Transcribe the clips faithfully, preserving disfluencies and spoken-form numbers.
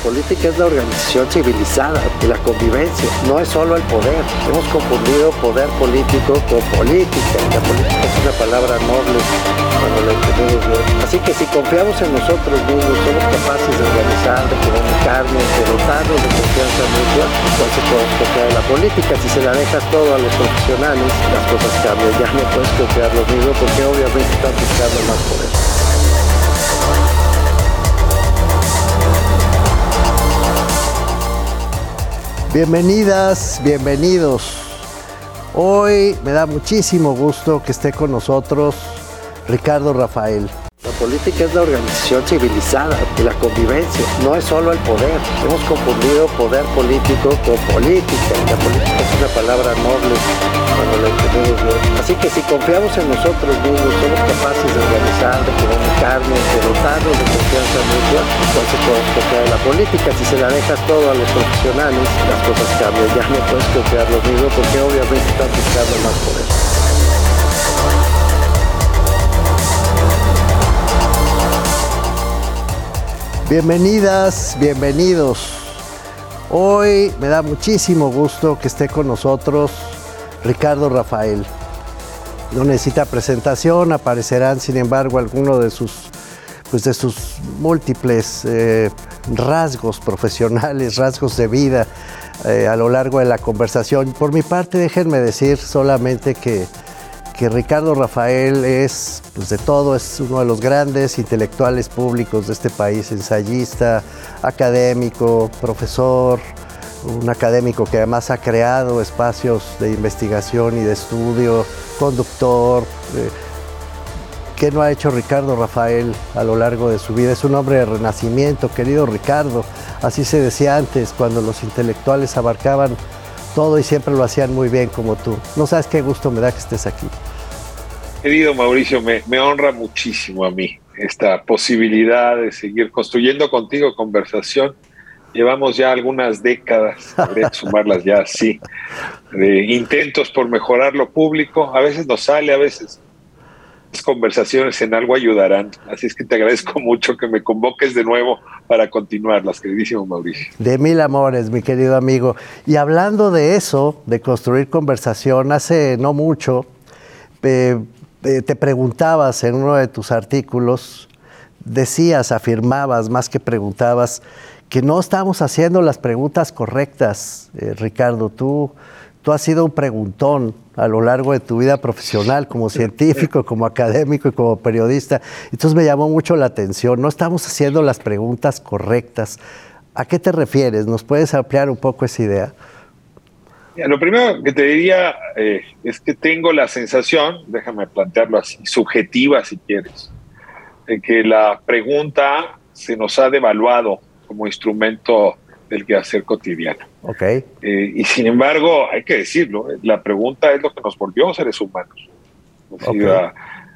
política es la organización civilizada y la convivencia, no es solo el poder. Hemos confundido poder político con política. La política es una palabra noble cuando la entendemos bien. Así que si confiamos en nosotros mismos, somos capaces de organizar, de comunicarnos, de dotarnos de confianza mutua, entonces podemos confiar en la política. Si se la dejas todo a los profesionales, las cosas cambian. Ya no puedes confiar lo mismo porque obviamente están buscando más poder. Bienvenidas, bienvenidos. Hoy me da muchísimo gusto que esté con nosotros Ricardo Rafael. La política es la organización civilizada y la convivencia, no es solo el poder. Hemos confundido poder político con política. La política es una palabra noble cuando la entendemos bien. Así que si confiamos en nosotros mismos, somos capaces de organizar, de comunicarnos, de dotarnos de confianza mutua, entonces podemos confiar en la política. Si se la dejas todo a los profesionales, las cosas cambian. Ya no puedes confiar lo mismo porque obviamente están buscando más poder. Bienvenidas, bienvenidos. Hoy me da muchísimo gusto que esté con nosotros Ricardo Rafael. No necesita presentación, aparecerán sin embargo algunos de sus, pues de sus múltiples eh, rasgos profesionales, rasgos de vida eh, a lo largo de la conversación. Por mi parte, déjenme decir solamente que que Ricardo Rafael es, pues de todo, es uno de los grandes intelectuales públicos de este país, ensayista, académico, profesor, un académico que además ha creado espacios de investigación y de estudio, conductor. Eh, ¿Qué no ha hecho Ricardo Rafael a lo largo de su vida? Es un hombre de renacimiento, querido Ricardo. Así se decía antes, cuando los intelectuales abarcaban todo y siempre lo hacían muy bien como tú. No sabes qué gusto me da que estés aquí. Querido Mauricio, me, me honra muchísimo a mí esta posibilidad de seguir construyendo contigo conversación. Llevamos ya algunas décadas, habría que sumarlas ya así, de intentos por mejorar lo público. A veces nos sale, a veces las conversaciones en algo ayudarán. Así es que te agradezco mucho que me convoques de nuevo para continuarlas, queridísimo Mauricio. De mil amores, mi querido amigo. Y hablando de eso, de construir conversación, hace no mucho eh, eh, te preguntabas en uno de tus artículos, decías, afirmabas, más que preguntabas, que no estábamos haciendo las preguntas correctas, eh, Ricardo. Tú, tú has sido un preguntón a lo largo de tu vida profesional, como científico, como académico y como periodista. Entonces me llamó mucho la atención. No estamos haciendo las preguntas correctas. ¿A qué te refieres? ¿Nos puedes ampliar un poco esa idea? Mira, lo primero que te diría eh, es que tengo la sensación, déjame plantearlo así, subjetiva si quieres, de que la pregunta se nos ha devaluado como instrumento del quehacer cotidiano. Okay. Eh, y sin embargo, hay que decirlo, la pregunta es lo que nos volvió seres humanos. O sea, okay.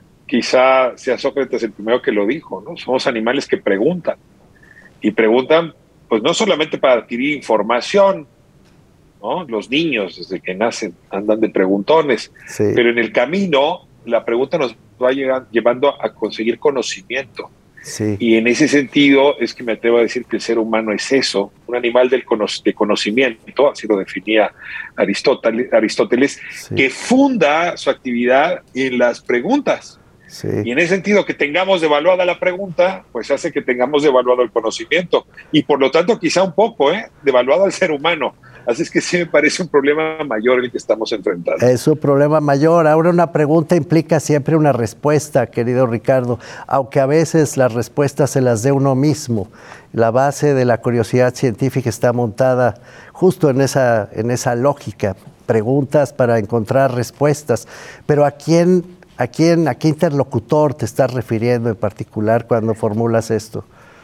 Quizá sea Sócrates el primero que lo dijo, ¿no? Somos animales que preguntan. Y preguntan, pues no solamente para adquirir información, ¿no? Los niños, desde que nacen, andan de preguntones. Sí. Pero en el camino, la pregunta nos va llegar, llevando a conseguir conocimiento. Sí. Y en ese sentido es que me atrevo a decir que el ser humano es eso, un animal del cono- de conocimiento, así lo definía Aristóteles, Aristóteles sí. que funda su actividad en las preguntas. Sí. Y en ese sentido, que tengamos devaluada la pregunta, pues hace que tengamos devaluado el conocimiento. Y por lo tanto, quizá un poco, ¿eh? devaluado al ser humano. Así es que sí me parece un problema mayor el que estamos enfrentando. Es un problema mayor. Ahora, una pregunta implica siempre una respuesta, querido Ricardo, aunque a veces las respuestas se las dé uno mismo. La base de la curiosidad científica está montada justo en esa, en esa lógica. Preguntas para encontrar respuestas. Pero ¿a quién, a quién, a qué interlocutor te estás refiriendo en particular cuando formulas esto?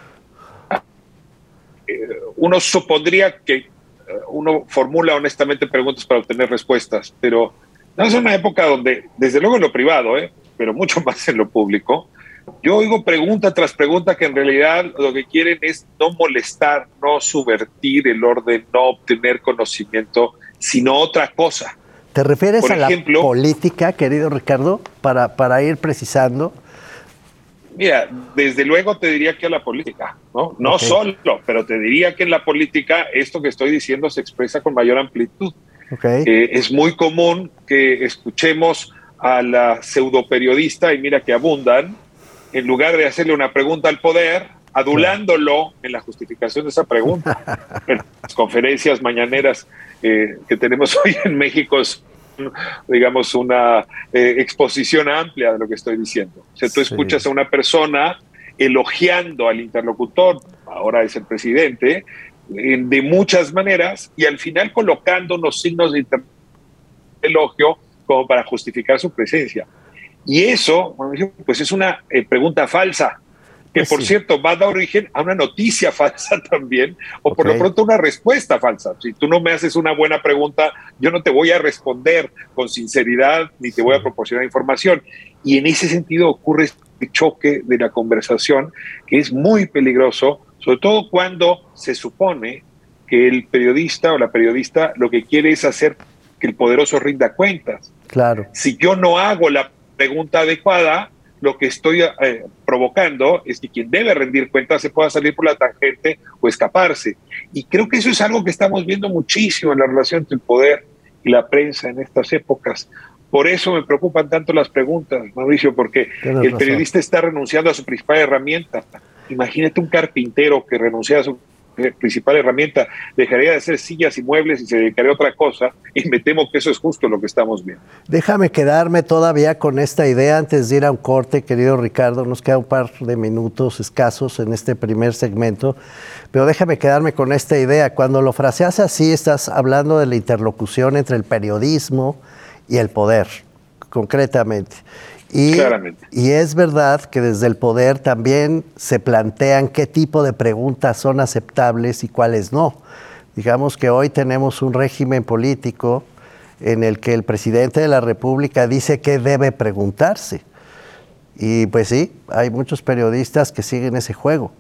Uno supondría que uno formula honestamente preguntas para obtener respuestas, pero no es una época donde, desde luego en lo privado, ¿eh? pero mucho más en lo público, yo oigo pregunta tras pregunta que en realidad lo que quieren es no molestar, no subvertir el orden, no obtener conocimiento, sino otra cosa. ¿Te refieres Por a ejemplo, la política, querido Ricardo, para, para ir precisando? Mira, desde luego te diría que a la política, ¿no? No okay. solo, pero te diría que en la política esto que estoy diciendo se expresa con mayor amplitud. Okay. Eh, es muy común que escuchemos a la pseudoperiodista, y mira que abundan, en lugar de hacerle una pregunta al poder, adulándolo en la justificación de esa pregunta. En las conferencias mañaneras eh, que tenemos hoy en México es, digamos, una eh, exposición amplia de lo que estoy diciendo. O sea, tú sí. escuchas a una persona elogiando al interlocutor, ahora es el presidente, eh, de muchas maneras, y al final colocando unos signos de elogio como para justificar su presencia. Y eso, pues es una eh, pregunta falsa, que pues por sí. cierto va a dar origen a una noticia falsa también, o por okay. lo pronto una respuesta falsa. Si tú no me haces una buena pregunta, yo no te voy a responder con sinceridad, ni te voy a proporcionar información. Y en ese sentido ocurre este choque de la conversación, que es muy peligroso, sobre todo cuando se supone que el periodista o la periodista lo que quiere es hacer que el poderoso rinda cuentas. Claro. Si yo no hago la pregunta adecuada, lo que estoy eh, provocando es que quien debe rendir cuentas se pueda salir por la tangente o escaparse. Y creo que eso es algo que estamos viendo muchísimo en la relación entre el poder y la prensa en estas épocas. Por eso me preocupan tanto las preguntas, Mauricio, porque Tienes el periodista razón. Está renunciando a su principal herramienta. Imagínate un carpintero que renuncia a su principal herramienta, dejaría de hacer sillas y muebles y se dedicaría a otra cosa, y me temo que eso es justo lo que estamos viendo. Déjame quedarme todavía con esta idea antes de ir a un corte, querido Ricardo, nos queda un par de minutos escasos en este primer segmento, pero déjame quedarme con esta idea. Cuando lo fraseas así, estás hablando de la interlocución entre el periodismo y el poder, concretamente. Y, Claramente. Y es verdad que desde el poder también se plantean qué tipo de preguntas son aceptables y cuáles no. Digamos que hoy tenemos un régimen político en el que el presidente de la República dice qué debe preguntarse. Y pues sí, hay muchos periodistas que siguen ese juego.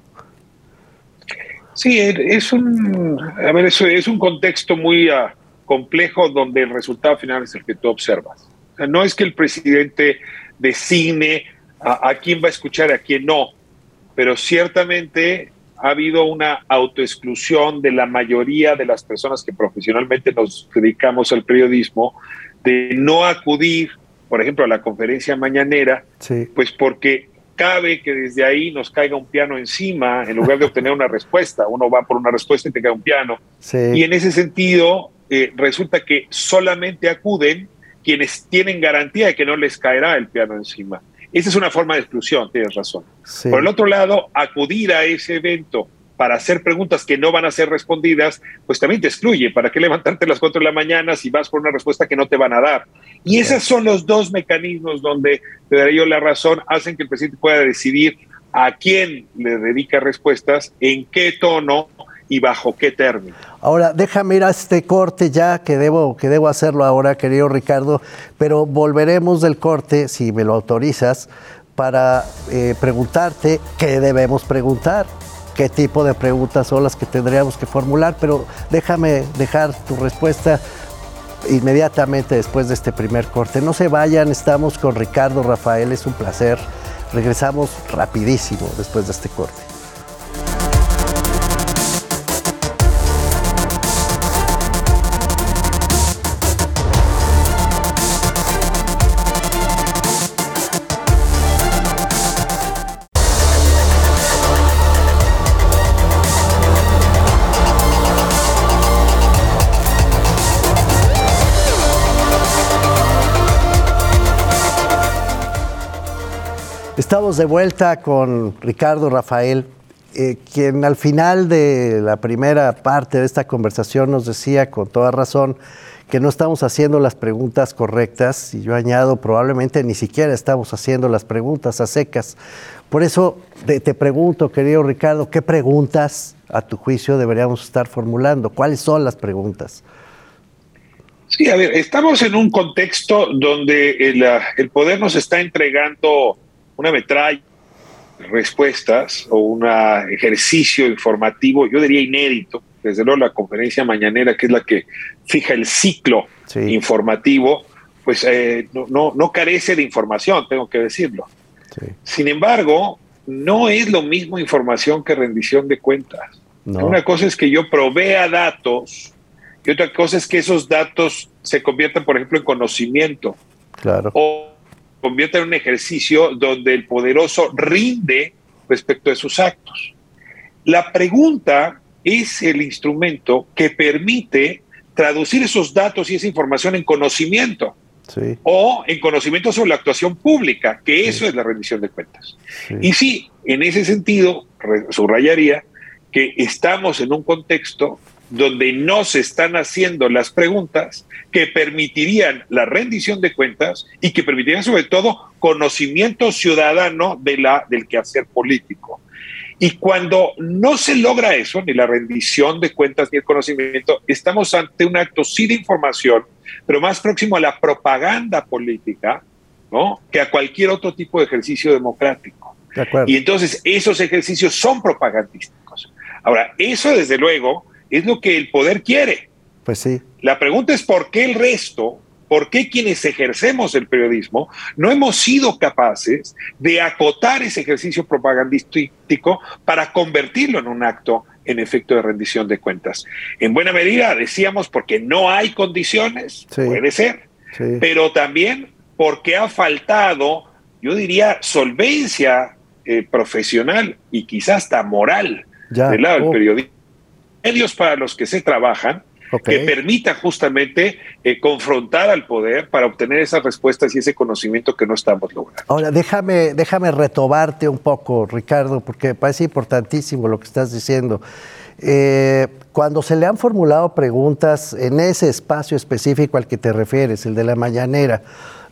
Sí, es un, a ver, eso es un contexto muy uh, complejo donde el resultado final es el que tú observas. O sea, no es que el presidente designe a, a quién va a escuchar y a quién no, pero ciertamente ha habido una autoexclusión de la mayoría de las personas que profesionalmente nos dedicamos al periodismo de no acudir, por ejemplo, a la conferencia mañanera, sí. pues porque cabe que desde ahí nos caiga un piano encima en lugar de obtener una respuesta. Uno va por una respuesta y te cae un piano. Sí. Y en ese sentido, eh, resulta que solamente acuden quienes tienen garantía de que no les caerá el piano encima. Esa es una forma de exclusión, tienes razón. Sí. Por el otro lado, acudir a ese evento para hacer preguntas que no van a ser respondidas, pues también te excluye. ¿Para qué levantarte a las cuatro de la mañana si vas por una respuesta que no te van a dar? Y esos son los dos mecanismos donde, te daré yo la razón, hacen que el presidente pueda decidir a quién le dedica respuestas, en qué tono y bajo qué término. Ahora, déjame ir a este corte ya, que debo, que debo hacerlo ahora, querido Ricardo, pero volveremos del corte, si me lo autorizas, para eh, preguntarte qué debemos preguntar, qué tipo de preguntas son las que tendríamos que formular, pero déjame dejar tu respuesta inmediatamente después de este primer corte. No se vayan, estamos con Ricardo Rafael, es un placer. Regresamos rapidísimo después de este corte. Estamos de vuelta con Ricardo Rafael, eh, quien al final de la primera parte de esta conversación nos decía con toda razón que no estamos haciendo las preguntas correctas, y yo añado, probablemente ni siquiera estamos haciendo las preguntas a secas. Por eso te, te pregunto, querido Ricardo, ¿qué preguntas a tu juicio deberíamos estar formulando? ¿Cuáles son las preguntas? Sí, a ver, estamos en un contexto donde el, el poder nos está entregando una metralla, respuestas o un ejercicio informativo, yo diría inédito. Desde luego la conferencia mañanera, que es la que fija el ciclo sí. informativo, pues eh, no, no, no carece de información, tengo que decirlo. Sí. Sin embargo, no es lo mismo información que rendición de cuentas. No. Una cosa es que yo provea datos y otra cosa es que esos datos se conviertan, por ejemplo, en conocimiento. Claro. O conviertan en un ejercicio donde el poderoso rinde respecto de sus actos. La pregunta es el instrumento que permite traducir esos datos y esa información en conocimiento. Sí. O en conocimiento sobre la actuación pública, que eso sí. es la rendición de cuentas. Sí. Y sí, en ese sentido, subrayaría que estamos en un contexto donde no se están haciendo las preguntas que permitirían la rendición de cuentas y que permitirían sobre todo conocimiento ciudadano de la, del quehacer político. Y cuando no se logra eso, ni la rendición de cuentas ni el conocimiento, estamos ante un acto sí de información, pero más próximo a la propaganda política, ¿no?, que a cualquier otro tipo de ejercicio democrático. De acuerdo. Y entonces esos ejercicios son propagandísticos. Ahora, eso desde luego es lo que el poder quiere. Pues sí. La pregunta es por qué el resto, por qué quienes ejercemos el periodismo no hemos sido capaces de acotar ese ejercicio propagandístico para convertirlo en un acto en efecto de rendición de cuentas. En buena medida decíamos porque no hay condiciones, sí. puede ser, sí. pero también porque ha faltado, yo diría, solvencia eh, profesional y quizás hasta moral ya. del lado oh. del periodismo. Medios para los que se trabajan, okay. que permita justamente eh, confrontar al poder para obtener esas respuestas y ese conocimiento que no estamos logrando. Ahora, déjame, déjame retobarte un poco, Ricardo, porque me parece importantísimo lo que estás diciendo. Eh, cuando se le han formulado preguntas en ese espacio específico al que te refieres, el de la mañanera,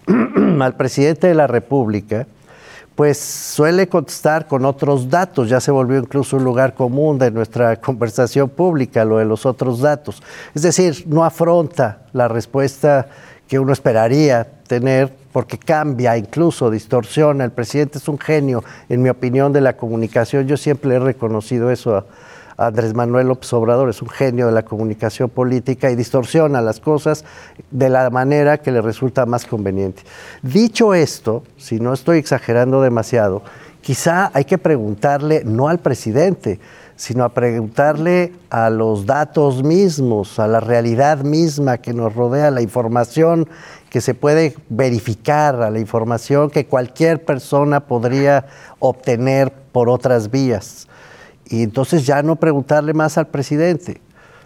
al presidente de la República, pues suele contestar con otros datos, ya se volvió incluso un lugar común de nuestra conversación pública, lo de los otros datos. Es decir, no afronta la respuesta que uno esperaría tener, porque cambia, incluso distorsiona. El presidente es un genio, en mi opinión, de la comunicación. Yo siempre he reconocido eso a Andrés Manuel López Obrador, es un genio de la comunicación política y distorsiona las cosas de la manera que le resulta más conveniente. Dicho esto, si no estoy exagerando demasiado, quizá hay que preguntarle no al presidente, sino a preguntarle a los datos mismos, a la realidad misma que nos rodea, a la información que se puede verificar, a la información que cualquier persona podría obtener por otras vías. Y entonces ya no preguntarle más al presidente.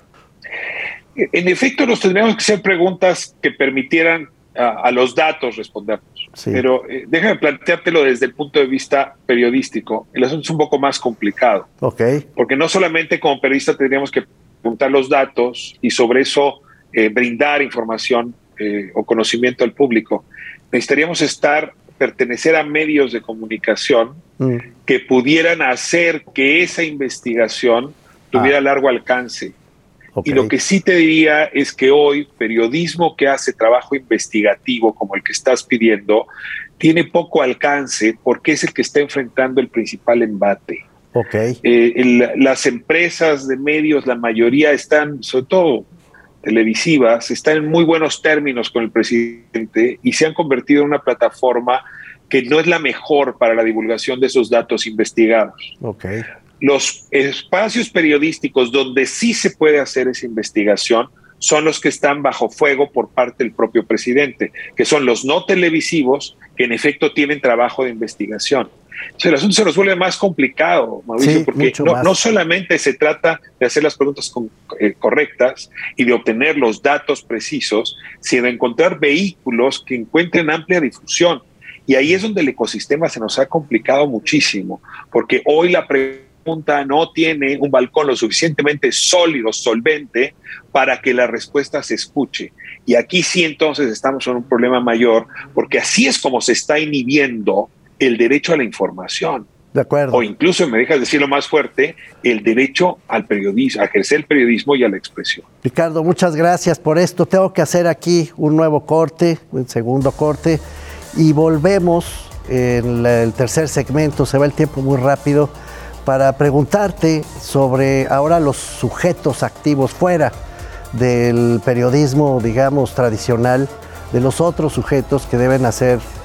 En efecto, nos tendríamos que hacer preguntas que permitieran a, a los datos respondernos. Sí. Pero eh, déjame planteártelo desde el punto de vista periodístico. El asunto es un poco más complicado. Okay. Porque no solamente como periodista tendríamos que preguntar los datos y sobre eso eh, brindar información eh, o conocimiento al público. Necesitaríamos estar... pertenecer a medios de comunicación mm. que pudieran hacer que esa investigación tuviera ah. largo alcance. Okay. Y lo que sí te diría es que hoy periodismo que hace trabajo investigativo como el que estás pidiendo tiene poco alcance porque es el que está enfrentando el principal embate. Okay. Eh, el, las empresas de medios, la mayoría están, sobre todo televisivas, están en muy buenos términos con el presidente y se han convertido en una plataforma que no es la mejor para la divulgación de esos datos investigados. Okay. Los espacios periodísticos donde sí se puede hacer esa investigación son los que están bajo fuego por parte del propio presidente, que son los no televisivos, que en efecto tienen trabajo de investigación. O sea, el asunto se nos vuelve más complicado, Mauricio, sí, porque no, no solamente se trata de hacer las preguntas con, eh, correctas y de obtener los datos precisos, sino de encontrar vehículos que encuentren amplia difusión. Y ahí es donde el ecosistema se nos ha complicado muchísimo, porque hoy la pregunta no tiene un balcón lo suficientemente sólido, solvente, para que la respuesta se escuche. Y aquí sí entonces estamos en un problema mayor, porque así es como se está inhibiendo el derecho a la información. De acuerdo. O incluso, me dejas decirlo más fuerte, el derecho al periodismo, a ejercer el periodismo y a la expresión. Ricardo, muchas gracias por esto. Tengo que hacer aquí un nuevo corte, un segundo corte, y volvemos en el tercer segmento. Se va el tiempo muy rápido para preguntarte sobre ahora los sujetos activos fuera del periodismo, digamos, tradicional, de los otros sujetos que deben hacer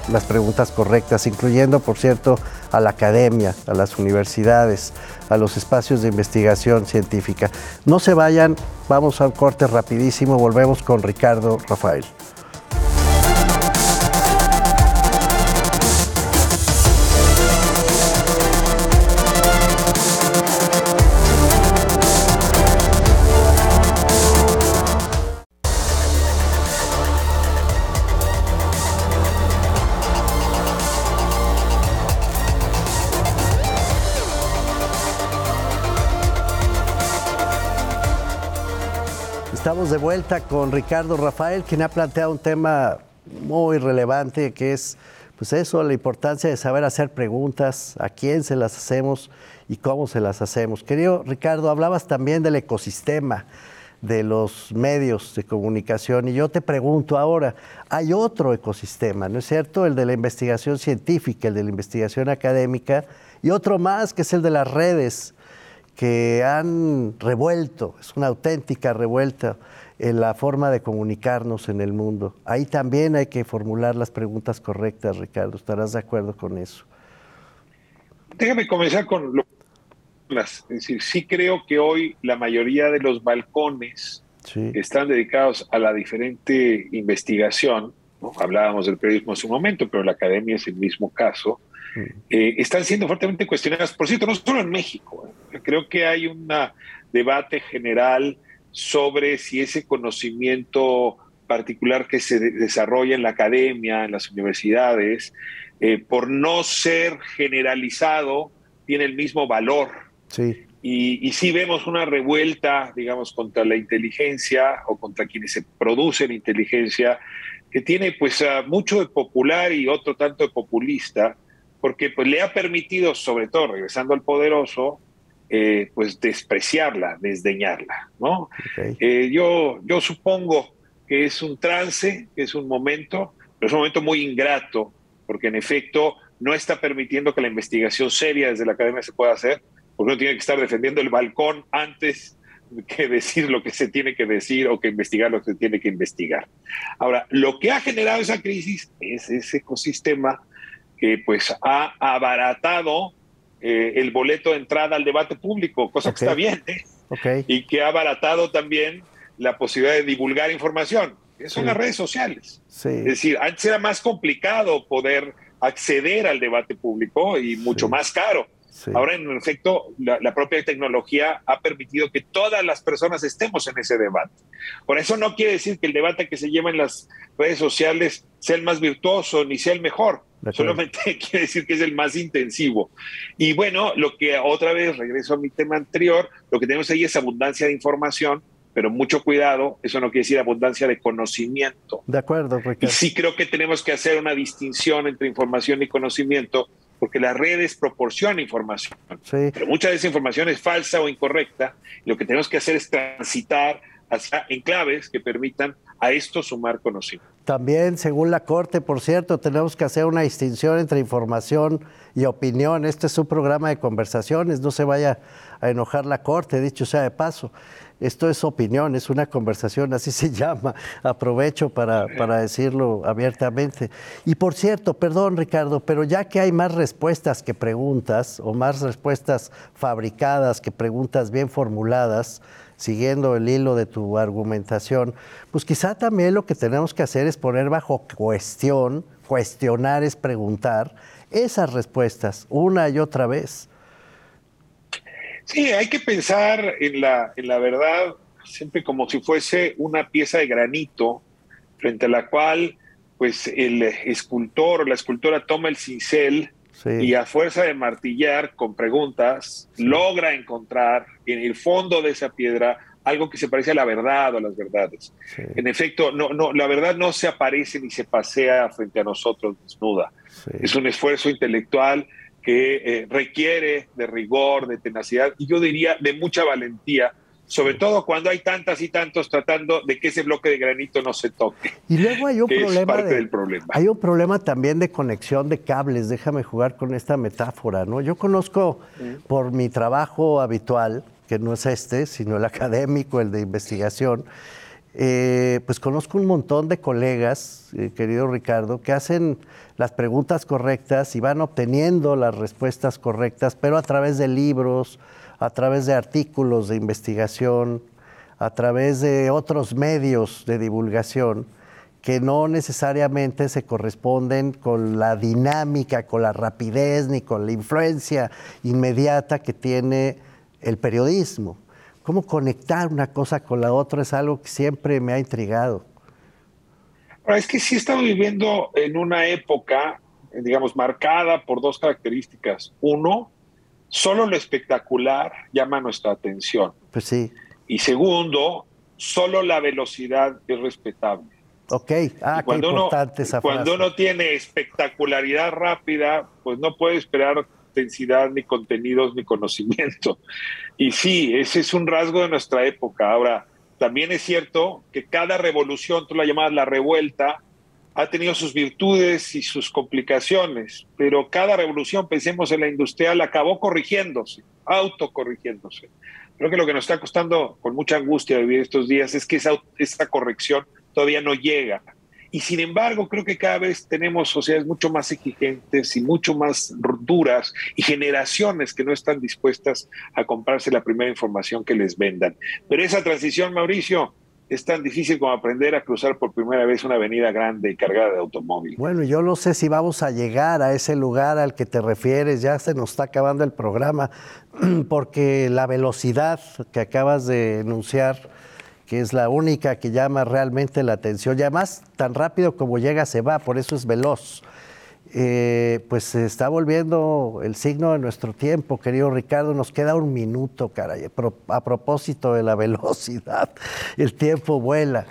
las preguntas correctas, incluyendo, por cierto, a la academia, a las universidades, a los espacios de investigación científica. No se vayan, vamos a un corte rapidísimo, volvemos con Ricardo Rafael. Estamos de vuelta con Ricardo Rafael, quien ha planteado un tema muy relevante, que es, pues eso, la importancia de saber hacer preguntas, a quién se las hacemos y cómo se las hacemos. Querido Ricardo, hablabas también del ecosistema de los medios de comunicación y yo te pregunto ahora, hay otro ecosistema, ¿no es cierto? El de la investigación científica, el de la investigación académica y otro más que es el de las redes, que han revuelto, es una auténtica revuelta en la forma de comunicarnos en el mundo. Ahí también hay que formular las preguntas correctas, Ricardo. ¿Estarás de acuerdo con eso? Déjame comenzar con lo es decir, sí creo que hoy la mayoría de los balcones sí. que están dedicados a la diferente investigación, ¿no? Hablábamos del periodismo hace un momento, pero la academia es el mismo caso, mm. eh, están siendo fuertemente cuestionadas, por cierto, no solo en México. ¿eh? Creo que hay un debate general sobre si ese conocimiento particular que se de- desarrolla en la academia, en las universidades, eh, por no ser generalizado, tiene el mismo valor. Sí. Y, y sí vemos una revuelta, digamos, contra la inteligencia o contra quienes se producen inteligencia, que tiene pues uh, mucho de popular y otro tanto de populista, porque pues le ha permitido, sobre todo regresando al poderoso, eh, pues despreciarla, desdeñarla, ¿no? Okay. Eh, yo, yo supongo que es un trance, que es un momento, pero es un momento muy ingrato, porque en efecto no está permitiendo que la investigación seria desde la academia se pueda hacer, porque uno tiene que estar defendiendo el balcón antes que decir lo que se tiene que decir o que investigar lo que se tiene que investigar. Ahora, lo que ha generado esa crisis es ese ecosistema que pues ha abaratado eh, el boleto de entrada al debate público, cosa okay. que está bien, ¿eh? Okay. Y que ha abaratado también la posibilidad de divulgar información. Son sí. las redes sociales. Sí. Es decir, antes era más complicado poder acceder al debate público y mucho sí. más caro. Sí. Ahora, en efecto, la, la propia tecnología ha permitido que todas las personas estemos en ese debate. Por eso no quiere decir que el debate que se lleva en las redes sociales sea el más virtuoso ni sea el mejor. Solamente quiere decir que es el más intensivo. Y bueno, lo que otra vez, regreso a mi tema anterior, lo que tenemos ahí es abundancia de información, pero mucho cuidado, eso no quiere decir abundancia de conocimiento. De acuerdo, Ricardo. Y sí creo que tenemos que hacer una distinción entre información y conocimiento, porque las redes proporcionan información, sí. pero mucha de esa información es falsa o incorrecta. Lo que tenemos que hacer es transitar hacia enclaves que permitan a esto sumar conocimiento. También, según la Corte, por cierto, tenemos que hacer una distinción entre información y opinión. Este es un programa de conversaciones, no se vaya a enojar la Corte, dicho sea de paso. Esto es opinión, es una conversación, así se llama. Aprovecho para, para decirlo abiertamente. Y por cierto, perdón Ricardo, pero ya que hay más respuestas que preguntas, o más respuestas fabricadas que preguntas bien formuladas, siguiendo el hilo de tu argumentación, pues quizá también lo que tenemos que hacer es poner bajo cuestión, cuestionar es preguntar, esas respuestas una y otra vez. Sí, hay que pensar en la, en la verdad siempre como si fuese una pieza de granito frente a la cual pues el escultor o la escultora toma el cincel sí. y a fuerza de martillar con preguntas sí. logra encontrar en el fondo de esa piedra algo que se parece a la verdad o a las verdades. Sí. En efecto, no, no, la verdad no se aparece ni se pasea frente a nosotros desnuda. Sí. Es un esfuerzo intelectual que eh, requiere de rigor, de tenacidad y yo diría de mucha valentía, sobre sí. todo cuando hay tantas y tantos tratando de que ese bloque de granito no se toque. Y luego hay un que problema es parte de, del problema. Hay un problema también de conexión de cables, déjame jugar con esta metáfora, ¿no? Yo conozco mm. por mi trabajo habitual, que no es este, sino el académico, el de investigación, eh, pues conozco un montón de colegas, eh, querido Ricardo, que hacen las preguntas correctas y van obteniendo las respuestas correctas, pero a través de libros, a través de artículos de investigación, a través de otros medios de divulgación, que no necesariamente se corresponden con la dinámica, con la rapidez, ni con la influencia inmediata que tiene el periodismo. ¿Cómo conectar una cosa con la otra? Es algo que siempre me ha intrigado. Ahora, es que sí estamos viviendo en una época, digamos, marcada por dos características. Uno, solo lo espectacular llama nuestra atención. Pues sí. Y segundo, solo la velocidad es respetable. Ok, ah, qué importante esa frase. Cuando uno tiene espectacularidad rápida, pues no puede esperar intensidad, ni contenidos, ni conocimiento. Y sí, ese es un rasgo de nuestra época. Ahora, también es cierto que cada revolución, tú la llamas la revuelta, ha tenido sus virtudes y sus complicaciones, pero cada revolución, pensemos en la industrial, acabó corrigiéndose, autocorrigiéndose. Creo que lo que nos está costando con mucha angustia vivir estos días es que esa, esa corrección todavía no llega. Y sin embargo, creo que cada vez tenemos sociedades mucho más exigentes y mucho más duras y generaciones que no están dispuestas a comprarse la primera información que les vendan. Pero esa transición, Mauricio, es tan difícil como aprender a cruzar por primera vez una avenida grande y cargada de automóviles. Bueno, yo no sé si vamos a llegar a ese lugar al que te refieres, ya se nos está acabando el programa, porque la velocidad que acabas de enunciar, que es la única que llama realmente la atención, y además tan rápido como llega se va, por eso es veloz. Eh, pues se está volviendo el signo de nuestro tiempo, querido Ricardo. Nos queda un minuto, caray. A propósito de la velocidad, el tiempo vuela.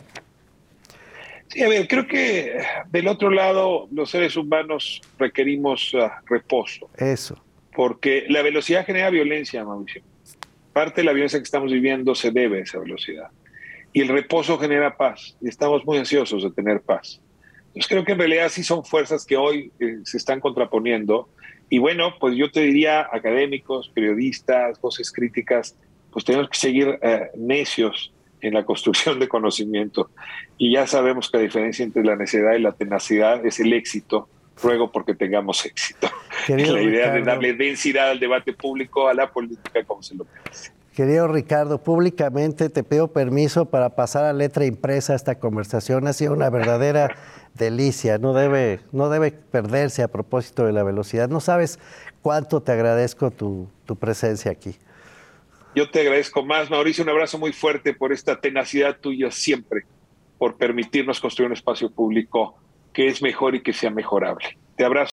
Sí, a ver, creo que del otro lado los seres humanos requerimos uh, reposo. Eso. Porque la velocidad genera violencia, Mauricio. Parte de la violencia que estamos viviendo se debe a esa velocidad. Y el reposo genera paz, y estamos muy ansiosos de tener paz. Entonces creo que en realidad sí son fuerzas que hoy eh, se están contraponiendo. Y bueno, pues yo te diría, académicos, periodistas, voces críticas, pues tenemos que seguir eh, necios en la construcción de conocimiento. Y ya sabemos que la diferencia entre la necedad y la tenacidad es el éxito. Ruego porque tengamos éxito. Querido la idea Ricardo, de darle densidad al debate público, a la política, como se lo merece. Querido Ricardo, públicamente te pido permiso para pasar a letra impresa esta conversación. Ha sido una verdadera delicia, no debe, no debe perderse a propósito de la velocidad. No sabes cuánto te agradezco tu, tu presencia aquí. Yo te agradezco más, Mauricio, un abrazo muy fuerte por esta tenacidad tuya siempre, por permitirnos construir un espacio público que es mejor y que sea mejorable. Te abrazo.